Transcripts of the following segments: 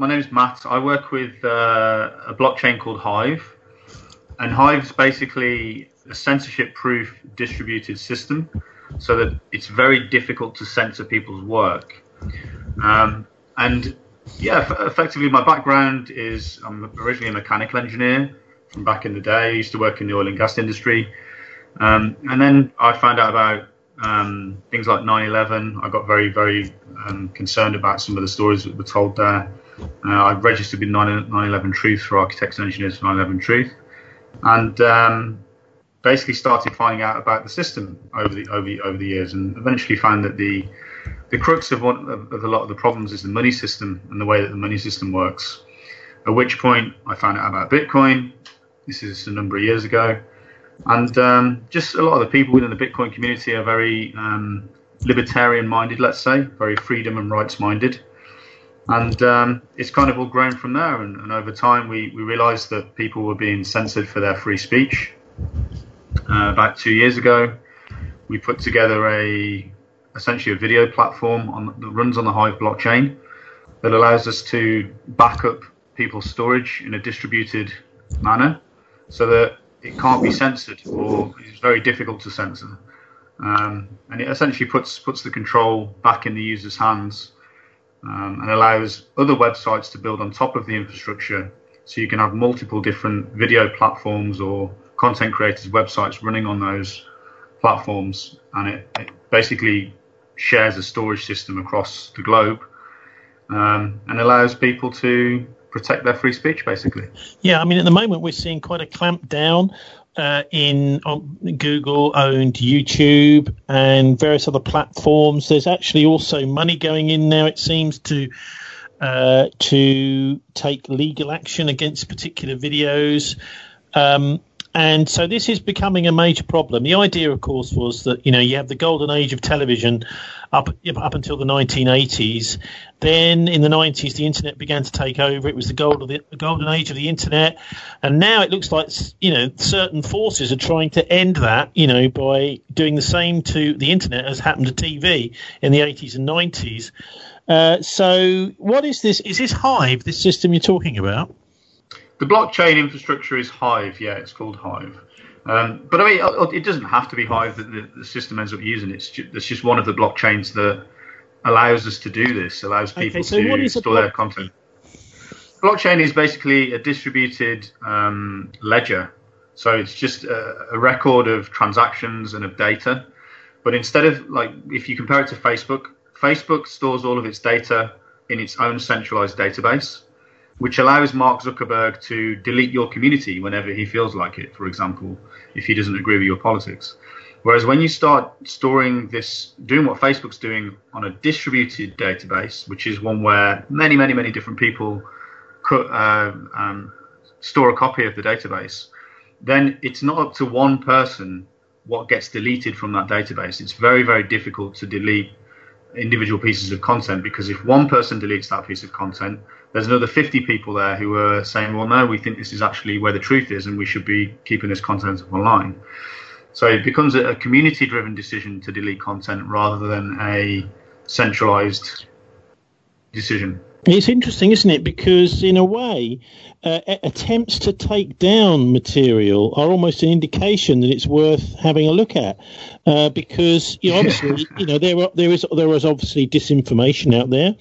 my name is Matt. I work with a blockchain called Hive, and Hive is basically a censorship-proof distributed system, so that it's very difficult to censor people's work. And yeah, effectively, my background is I'm originally a mechanical engineer from back in the day. I used to work in the oil and gas industry, and then I found out about things like 9/11. I got very, very concerned about some of the stories that were told there. I registered with 9/11 Truth for architects and engineers for 9/11 Truth, and basically started finding out about the system over the years, and eventually found that the crux of a lot of the problems is the money system and the way that the money system works. At which point I found out about Bitcoin. This is a number of years ago. And just a lot of the people within the Bitcoin community are very libertarian-minded, let's say, very freedom and rights-minded. And it's kind of all grown from there. And over time, we realized that people were being censored for their free speech. About 2 years ago, we put together essentially a video platform that runs on the Hive blockchain that allows us to back up people's storage in a distributed manner so that it can't be censored, or it's very difficult to censor. And it essentially puts the control back in the user's hands, and allows other websites to build on top of the infrastructure. So you can have multiple different video platforms or content creators' websites running on those platforms, and it basically shares a storage system across the globe, and allows people to protect their free speech, basically. Yeah, I mean, at the moment we're seeing quite a clamp down in Google-owned YouTube and various other platforms. There's actually also money going in now, it seems, to take legal action against particular videos. And so this is becoming a major problem. The idea, of course, was that, you have the golden age of television up until the 1980s. Then in the 90s, the internet began to take over. It was the golden age of the internet. And now it looks like, certain forces are trying to end that, by doing the same to the internet as happened to TV in the 80s and 90s. So what is this? Is this Hive, this system you're talking about? The blockchain infrastructure is Hive, yeah, it's called Hive. But I mean, it doesn't have to be Hive that the system ends up using. It's just one of the blockchains that allows us to do this, allows people to store their content. Blockchain is basically a distributed ledger. So it's just a record of transactions and of data. But instead of, if you compare it to Facebook stores all of its data in its own centralized database, which allows Mark Zuckerberg to delete your community whenever he feels like it, for example, if he doesn't agree with your politics. Whereas when you start storing this, doing what Facebook's doing on a distributed database, which is one where many, many, many different people could store a copy of the database, then it's not up to one person what gets deleted from that database. It's very, very difficult to delete individual pieces of content, because if one person deletes that piece of content, there's another 50 people there who are saying, well, no, we think this is actually where the truth is and we should be keeping this content online. So it becomes a community-driven decision to delete content rather than a centralized decision. It's interesting, isn't it? Because in a way, attempts to take down material are almost an indication that it's worth having a look at. Because obviously, there is obviously disinformation out there,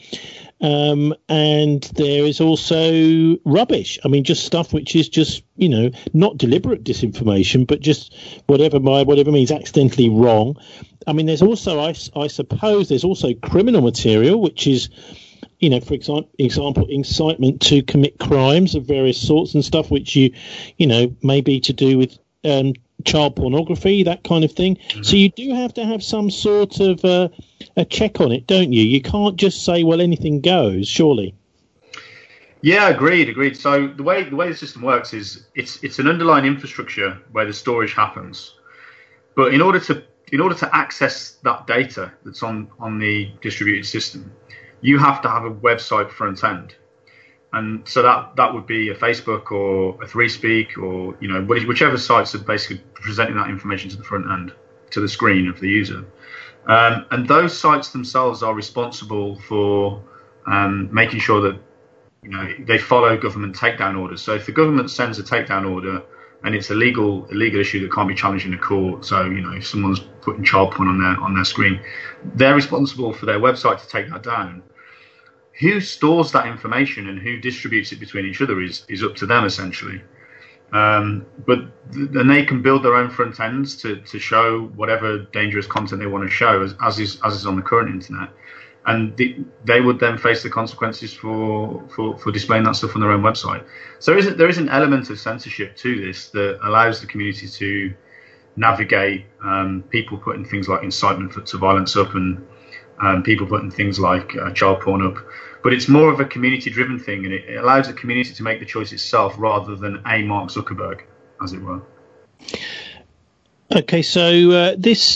and there is also rubbish. I mean, just stuff which is just not deliberate disinformation, but just whatever means accidentally wrong. I mean, there's also, I suppose, there's also criminal material which is, for example, incitement to commit crimes of various sorts and stuff, which may be to do with child pornography, that kind of thing. Mm-hmm. So you do have to have some sort of a check on it, don't you? You can't just say, well, anything goes, surely. Yeah, agreed. So the way the system works is it's an underlying infrastructure where the storage happens. But in order to access that data that's on the distributed system, you have to have a website front end. And so that would be a Facebook or a ThreeSpeak or, whichever sites are basically presenting that information to the front end, to the screen of the user. And those sites themselves are responsible for making sure that they follow government takedown orders. So if the government sends a takedown order and it's a legal issue that can't be challenged in a court, so if someone's putting child porn on their screen, they're responsible for their website to take that down. Who stores that information and who distributes it between each other is up to them, essentially. But then they can build their own front ends to show whatever dangerous content they want to show, as is on the current internet, and they would then face the consequences for displaying that stuff on their own website. So there is an element of censorship to this that allows the community to navigate people putting things like incitement to violence up and people putting things like child porn up. But it's more of a community-driven thing, and it allows the community to make the choice itself rather than a Mark Zuckerberg, as it were. Okay, so I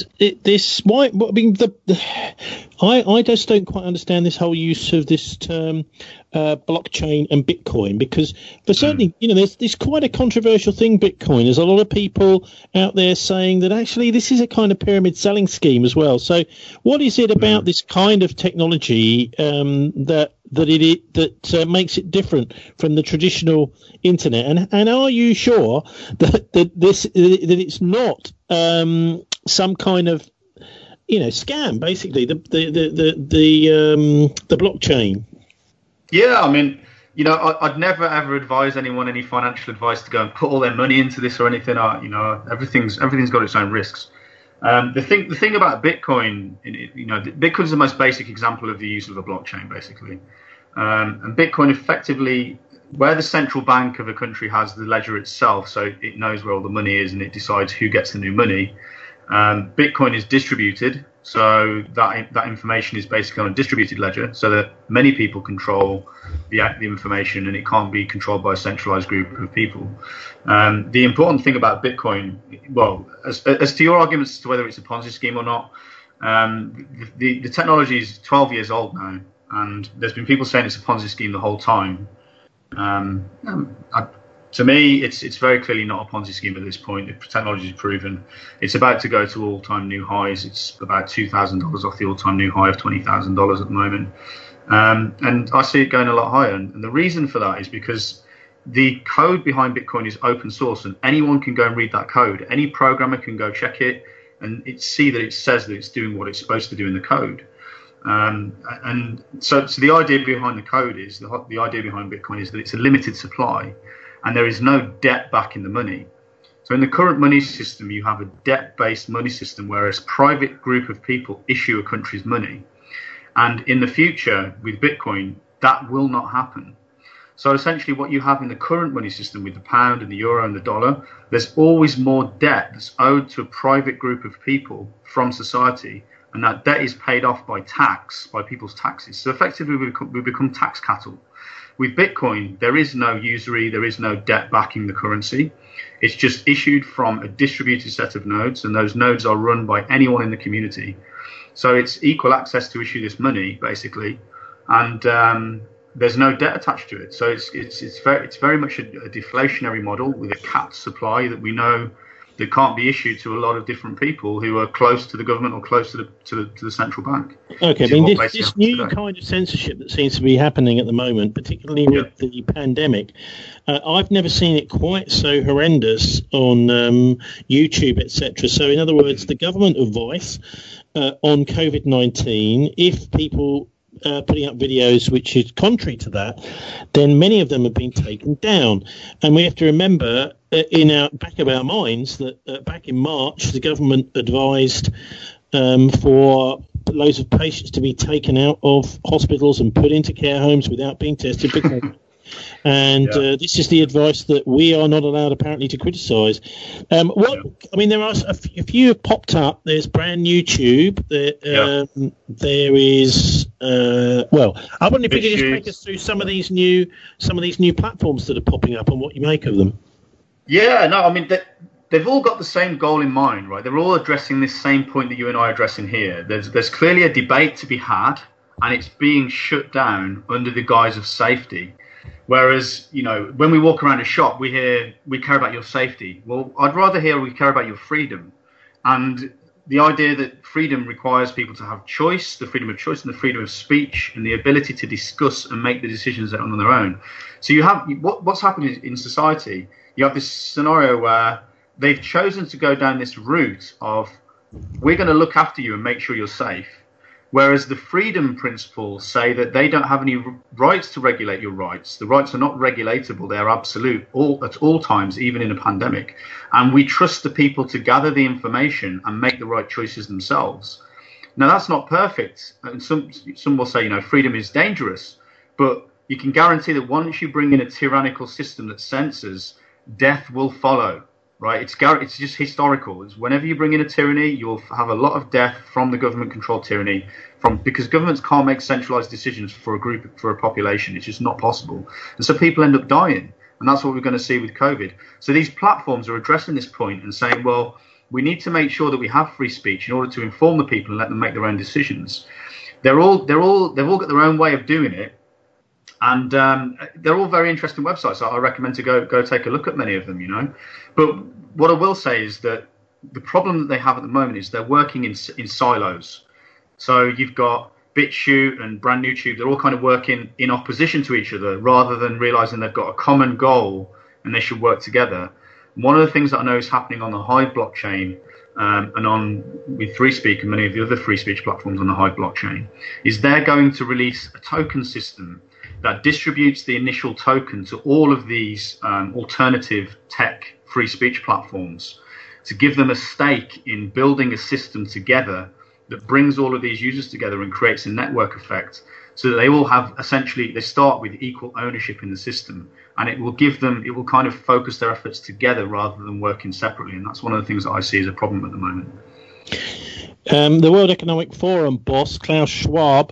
just don't quite understand this whole use of this term blockchain and Bitcoin, because for certainly, there's quite a controversial thing, Bitcoin. There's a lot of people out there saying that actually this is a kind of pyramid selling scheme as well. So what is it about this kind of technology that makes it different from the traditional internet? And are you sure that it's not some kind of scam, basically, the blockchain? Yeah, I mean, I'd never ever advise anyone any financial advice to go and put all their money into this or anything. Everything's got its own risks. The thing about Bitcoin, Bitcoin's the most basic example of the use of a blockchain, basically. And Bitcoin effectively, where the central bank of a country has the ledger itself, so it knows where all the money is and it decides who gets the new money. Bitcoin is distributed, so that information is basically on a distributed ledger, so that many people control the information, and it can't be controlled by a centralized group of people. The important thing about Bitcoin, well, as to your arguments as to whether it's a Ponzi scheme or not, the technology is 12 years old now, and there's been people saying it's a Ponzi scheme the whole time. To me, it's very clearly not a Ponzi scheme at this point. The technology is proven. It's about to go to all-time new highs. It's about $2,000 off the all-time new high of $20,000 at the moment. And I see it going a lot higher. And the reason for that is because the code behind Bitcoin is open source, and anyone can go and read that code. Any programmer can go check it and see that it says that it's doing what it's supposed to do in the code. And so the idea behind the code is, the idea behind Bitcoin is that it's a limited supply, and there is no debt backing the money. So in the current money system, you have a debt-based money system where a private group of people issue a country's money. And in the future, with Bitcoin, that will not happen. So essentially what you have in the current money system with the pound and the euro and the dollar, there's always more debt that's owed to a private group of people from society. And that debt is paid off by tax, by people's taxes. So effectively, we become tax cattle. With Bitcoin, there is no usury, there is no debt backing the currency. It's just issued from a distributed set of nodes, and those nodes are run by anyone in the community. So it's equal access to issue this money, basically, and there's no debt attached to it. So it's very much a deflationary model with a capped supply that we know that can't be issued to a lot of different people who are close to the government or close to the central bank. Okay, I mean, this new kind of censorship that seems to be happening at the moment, particularly with the pandemic, I've never seen it quite so horrendous on YouTube, etc. So, in other words, the government advice on COVID-19, if people putting up videos which is contrary to that, then many of them have been taken down. And we have to remember in our back of our minds that back in March, the government advised for loads of patients to be taken out of hospitals and put into care homes without being tested. And this is the advice that we are not allowed, apparently, to criticise. I mean, there are a few have popped up. There's brand YouTube. There is. I wonder if you could just take us through some of these new platforms that are popping up and what you make of them. Yeah, no, I mean they've all got the same goal in mind, right? They're all addressing this same point that you and I are addressing here. There's clearly a debate to be had, and it's being shut down under the guise of safety. Whereas, when we walk around a shop, we hear we care about your safety. Well, I'd rather hear we care about your freedom. And the idea that freedom requires people to have choice, the freedom of choice and the freedom of speech and the ability to discuss and make the decisions on their own. So you have what's happening in society. You have this scenario where they've chosen to go down this route of, we're going to look after you and make sure you're safe. Whereas the freedom principles say that they don't have any rights to regulate your rights. The rights are not regulatable. They are absolute at all times, even in a pandemic. And we trust the people to gather the information and make the right choices themselves. Now, that's not perfect. And some will say, freedom is dangerous. But you can guarantee that once you bring in a tyrannical system that censors, death will follow. Right, it's just historical. It's whenever you bring in a tyranny, you'll have a lot of death from the government-controlled tyranny, because governments can't make centralized decisions for a population. It's just not possible, and so people end up dying, and that's what we're going to see with COVID. So these platforms are addressing this point and saying, well, we need to make sure that we have free speech in order to inform the people and let them make their own decisions. They've all got their own way of doing it. And they're all very interesting websites. I recommend to go take a look at many of them, But what I will say is that the problem that they have at the moment is they're working in silos. So you've got BitChute and Brand New Tube. They're all kind of working in opposition to each other rather than realizing they've got a common goal and they should work together. One of the things that I know is happening on the Hive blockchain and with FreeSpeak and many of the other free speech platforms on the Hive blockchain is they're going to release a token system that distributes the initial token to all of these alternative tech free speech platforms to give them a stake in building a system together that brings all of these users together and creates a network effect so that they all have they start with equal ownership in the system, and it will kind of focus their efforts together rather than working separately. And that's one of the things that I see as a problem at the moment. The World Economic Forum boss, Klaus Schwab,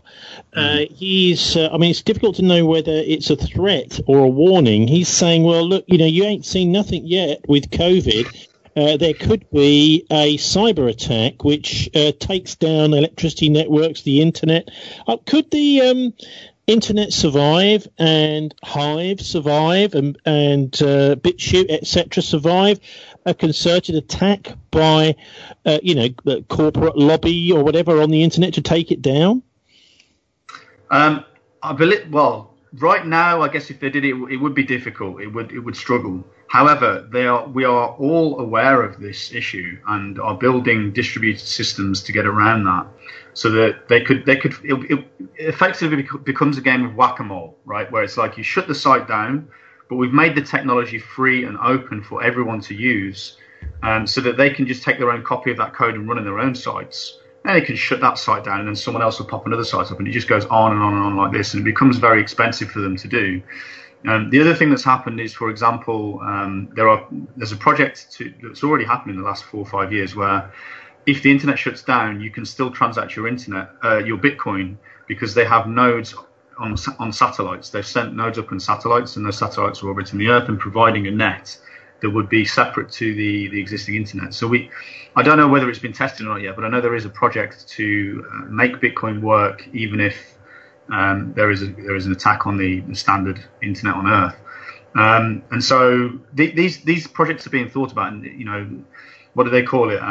it's difficult to know whether it's a threat or a warning. He's saying, well, look, you ain't seen nothing yet with COVID. There could be a cyber attack which takes down electricity networks, the internet. Could the internet survive and Hive survive and BitChute, etc. survive a concerted attack by, the corporate lobby or whatever on the internet to take it down? I believe. Well, right now, I guess if they did it, it would be difficult. It would struggle. However, we are all aware of this issue and are building distributed systems to get around that, so that it effectively becomes a game of whack-a-mole, right? Where it's like you shut the site down, but we've made the technology free and open for everyone to use, so that they can just take their own copy of that code and run in their own sites. And they can shut that site down, and then someone else will pop another site up, and it just goes on and on and on like this, and it becomes very expensive for them to do. The other thing that's happened is, for example, there's a project that's already happened in the last 4 or 5 years where if the internet shuts down, you can still transact your Bitcoin, because they have nodes on satellites. They've sent nodes up on satellites, and those satellites are orbiting the Earth and providing a net that would be separate to the existing internet. So I don't know whether it's been tested or not yet, but I know there is a project to make Bitcoin work even if there is an attack on the standard internet on Earth. And so these projects are being thought about, and what do they call it?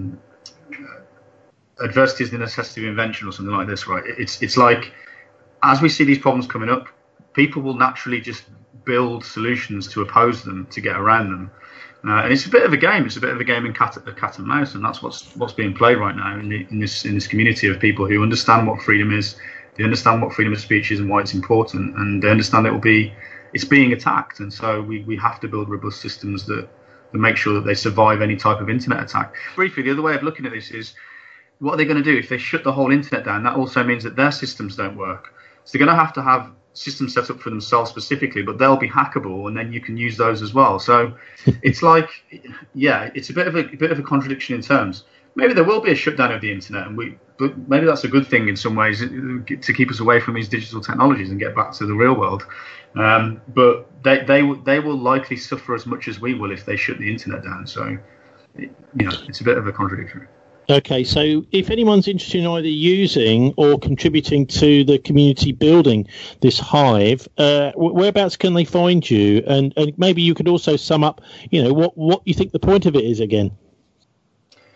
Adversity is the necessity of invention, or something like this, right? It's like, as we see these problems coming up, people will naturally just build solutions to oppose them, to get around them. And it's a bit of a game. It's a bit of a game in cat and mouse, and that's what's being played right now in this community of people who understand what freedom is. They understand what freedom of speech is and why it's important, and they understand it's being attacked. And so we have to build robust systems that make sure that they survive any type of internet attack. Briefly, the other way of looking at this is, what are they going to do if they shut the whole internet down? That also means that their systems don't work. So they're going to have systems set up for themselves specifically, but they'll be hackable, and then you can use those as well. So it's like, it's a bit of a contradiction in terms. Maybe there will be a shutdown of the internet, but maybe that's a good thing in some ways to keep us away from these digital technologies and get back to the real world. But they will likely suffer as much as we will if they shut the internet down. So it's a bit of a contradiction. Okay, so if anyone's interested in either using or contributing to the community building this Hive, whereabouts can they find you? And maybe you could also sum up, what you think the point of it is again.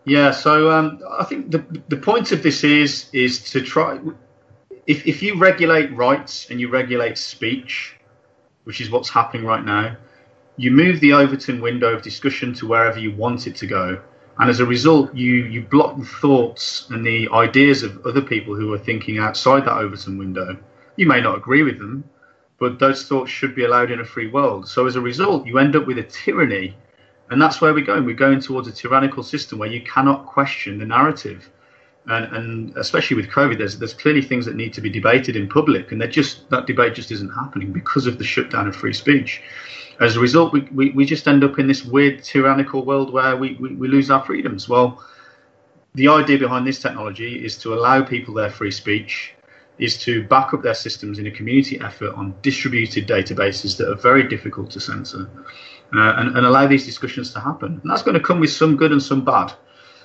Yeah, so I think the point of this is to try. If you regulate rights and you regulate speech, which is what's happening right now, you move the Overton window of discussion to wherever you want it to go. And as a result, you block the thoughts and the ideas of other people who are thinking outside that Overton window. You may not agree with them, but those thoughts should be allowed in a free world. So as a result, you end up with a tyranny. And that's where we're going. We're going towards a tyrannical system where you cannot question the narrative. And especially with COVID, there's clearly things that need to be debated in public, and that debate just isn't happening because of the shutdown of free speech. As a result, we just end up in this weird tyrannical world where we lose our freedoms. Well, the idea behind this technology is to allow people their free speech, is to back up their systems in a community effort on distributed databases that are very difficult to censor, and allow these discussions to happen. And that's going to come with some good and some bad.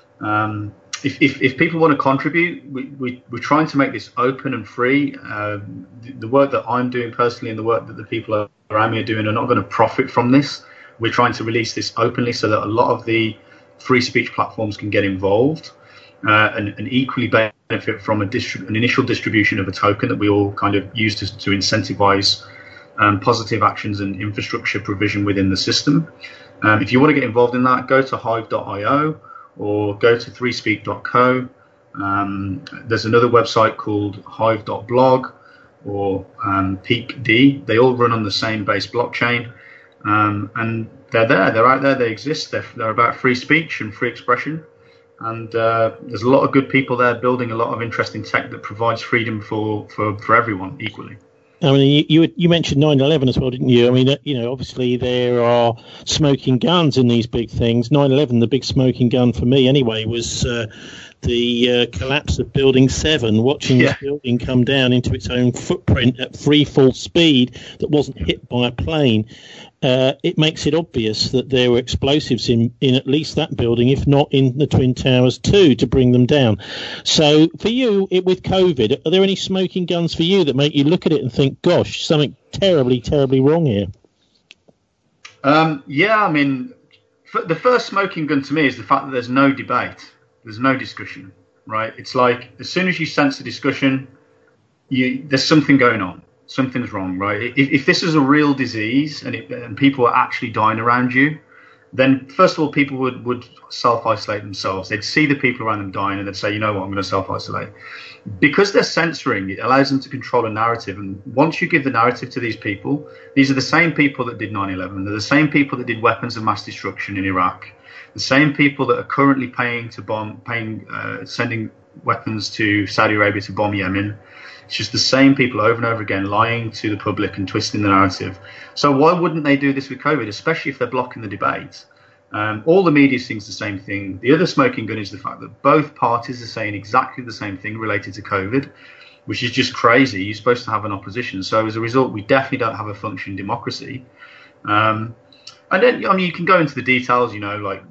If people want to contribute, we're trying to make this open and free. The work that I'm doing personally and the work that the people around me are doing are not going to profit from this. We're trying to release this openly so that a lot of the free speech platforms can get involved and equally benefit from an initial distribution of a token that we all kind of use to incentivize positive actions and infrastructure provision within the system. If you want to get involved in that, go to hive.io. or go to 3speak.co. There's another website called hive.blog or PeakD. They all run on the same base blockchain. And they're there. They're out there. They exist. They're about free speech and free expression. And there's a lot of good people there building a lot of interesting tech that provides freedom for everyone equally. I mean, you mentioned 9/11 as well, didn't you? I mean, obviously there are smoking guns in these big things. 9/11, the big smoking gun for me anyway, was the collapse of Building 7, watching this building come down into its own footprint at free fall speed that wasn't hit by a plane. It makes it obvious that there were explosives in at least that building, if not in the Twin Towers too, to bring them down. So for you, with COVID, are there any smoking guns for you that make you look at it and think, gosh, something terribly, terribly wrong here? Yeah, I mean, the first smoking gun to me is the fact that there's no debate. There's no discussion, right? It's like as soon as you sense a discussion, there's something going on. Something's wrong, right? If this is a real disease and people are actually dying around you, then first of all, people would self-isolate themselves. They'd see the people around them dying and they'd say, you know what, I'm going to self-isolate. Because they're censoring, it allows them to control a narrative. And once you give the narrative to these people, these are the same people that did 9/11. They're the same people that did weapons of mass destruction in Iraq. The same people that are currently sending weapons to Saudi Arabia to bomb Yemen. It's just the same people over and over again lying to the public and twisting the narrative. So why wouldn't they do this with COVID, especially if they're blocking the debate? All the media thinks the same thing. The other smoking gun is the fact that both parties are saying exactly the same thing related to COVID, which is just crazy. You're supposed to have an opposition. So as a result, we definitely don't have a functioning democracy. And then, I mean, you can go into the details, like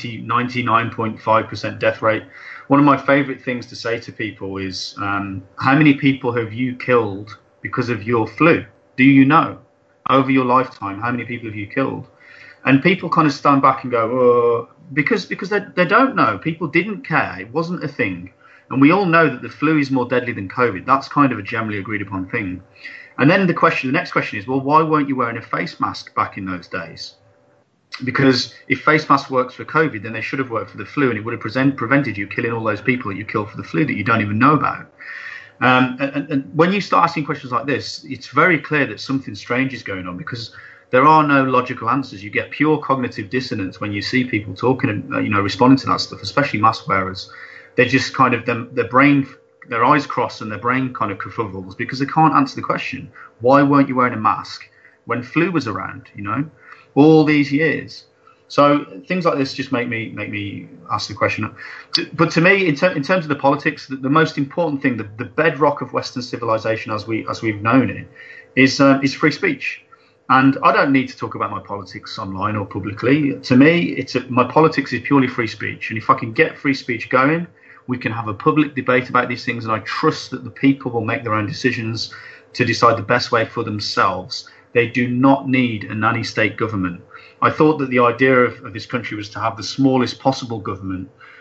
99.5% death rate. One of my favorite things to say to people is, how many people have you killed because of your flu? Do you know? Over your lifetime, how many people have you killed? And people kind of stand back and go, oh, because they don't know. People didn't care. It wasn't a thing. And we all know that the flu is more deadly than COVID. That's kind of a generally agreed upon thing. And then the next question is, well, why weren't you wearing a face mask back in those days? Because if face mask works for COVID, then they should have worked for the flu, and it would have prevented you killing all those people that you killed for the flu that you don't even know about. And when you start asking questions like this, it's very clear that something strange is going on, because there are no logical answers. You get pure cognitive dissonance when you see people talking and responding to that stuff, especially mask wearers. They're just kind of their eyes cross and their brain kind of kerfuffles because they can't answer the question. Why weren't you wearing a mask when flu was around? All these years. So things like this just make me ask the question. But to me, in terms of the politics, the most important thing, the bedrock of Western civilization as we've known it, is free speech. And I don't need to talk about my politics online or publicly. To me, my politics is purely free speech. And if I can get free speech going, we can have a public debate about these things. And I trust that the people will make their own decisions to decide the best way for themselves. They do not need a nanny state government. I thought that the idea of this country was to have the smallest possible government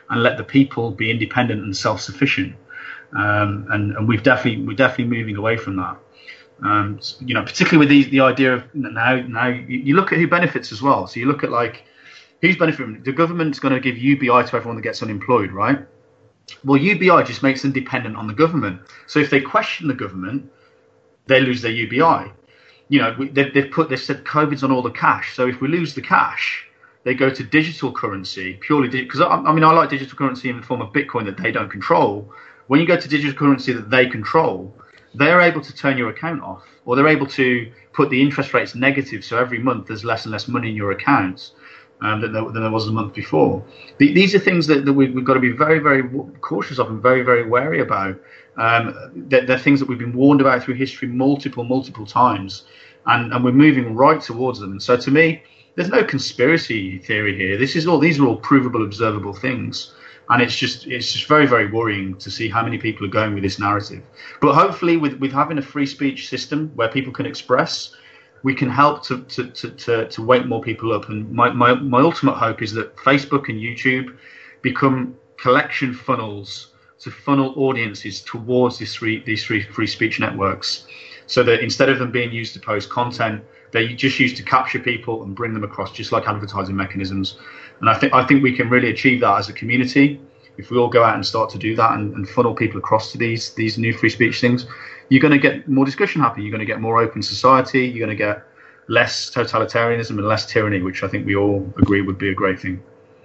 and let the people be independent and self-sufficient. And we're definitely moving away from that. Particularly with the idea of now you look at who benefits as well. So you look at like who's benefiting. The government's going to give UBI to everyone that gets unemployed, right? Well, UBI just makes them dependent on the government. So if they question the government, they lose their UBI. They've said COVID's on all the cash. So if we lose the cash, they go to digital currency purely because I like digital currency in the form of Bitcoin that they don't control. When you go to digital currency that they control, they're able to turn your account off, or they're able to put the interest rates negative. So every month there's less and less money in your accounts than there was the month before. These are things that we've got to be very, very cautious of and very, very wary about. They're things that we've been warned about through history multiple times, and we're moving right towards them. And so to me, there's no conspiracy theory here. These are all provable, observable things. And it's just very, very worrying to see how many people are going with this narrative. But hopefully with having a free speech system where people can express, we can help to wake more people up. And my ultimate hope is that Facebook and YouTube become collection funnels to funnel audiences towards these free speech networks, so that instead of them being used to post content, they're just used to capture people and bring them across, just like advertising mechanisms. And I think we can really achieve that as a community if we all go out and start to do that and funnel people across to these new free speech things. You're going to get more discussion happening. You're going to get more open society. You're going to get less totalitarianism and less tyranny, which I think we all agree would be a great thing.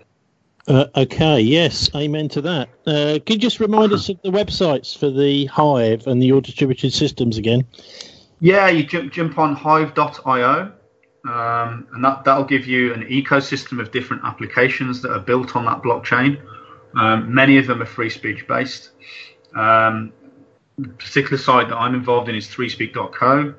Okay, yes, amen to that. Could you just remind us of the websites for the Hive and your distributed systems again? Yeah, you jump on hive.io, and that'll give you an ecosystem of different applications that are built on that blockchain. Many of them are free speech based. The particular site that I'm involved in is threespeak.co.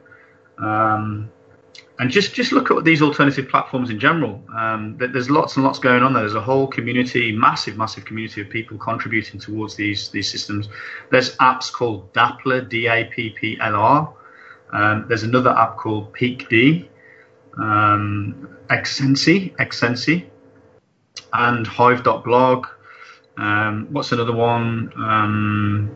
And just look at these alternative platforms in general. There's lots and lots going on there. There's a whole community, massive community of people contributing towards these systems. There's apps called Dappler, DAPPLR. There's another app called PeakD, Excensi, and Hive.blog. What's another one?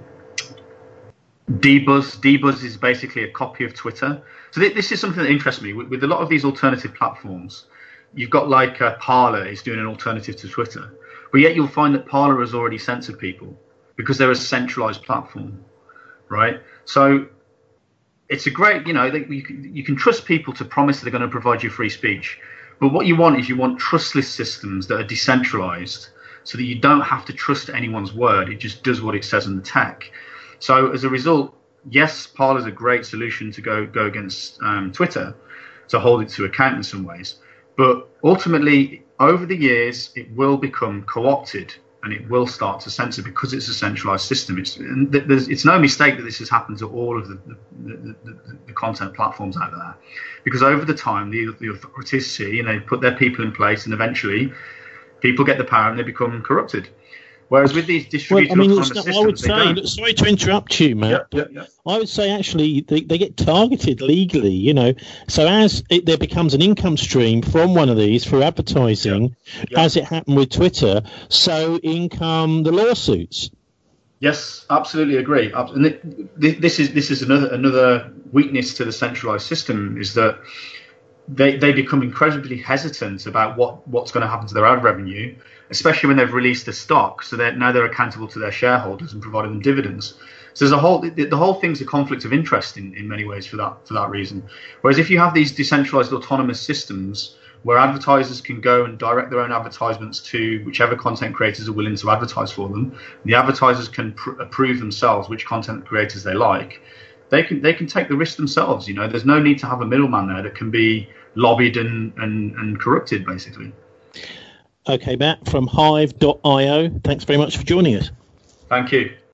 Dbuzz. Dbuzz is basically a copy of Twitter. So this is something that interests me. With a lot of these alternative platforms, you've got like Parler is doing an alternative to Twitter, but yet you'll find that Parler has already censored people because they're a centralized platform, right? So it's a great, you can trust people to promise that they're going to provide you free speech, but what you want trustless systems that are decentralized, so that you don't have to trust anyone's word. It just does what it says in the tech. So as a result, yes, Parler is a great solution to go against Twitter, to hold it to account in some ways. But ultimately, over the years, it will become co-opted and it will start to censor because it's a centralized system. It's no mistake that this has happened to all of the content platforms out there, because over the time, the authorities see and they put their people in place, and eventually people get the power and they become corrupted. Whereas with these distributed autonomous systems, I would say, sorry to interrupt you, Matt. Yeah. I would say actually they get targeted legally, So as there becomes an income stream from one of these for advertising, as it happened with Twitter, so in come the lawsuits. Yes, absolutely agree. And this is another weakness to the centralized system, is that they become incredibly hesitant about what's going to happen to their ad revenue, especially when they've released the stock. So they're accountable to their shareholders and providing them dividends. So the whole thing's a conflict of interest in many ways for that reason. Whereas if you have these decentralized autonomous systems where advertisers can go and direct their own advertisements to whichever content creators are willing to advertise for them, the advertisers can approve themselves which content creators they like. They can take the risk themselves. There's no need to have a middleman there that can be lobbied and corrupted, basically. Okay, Matt from Hive.io. Thanks very much for joining us. Thank you.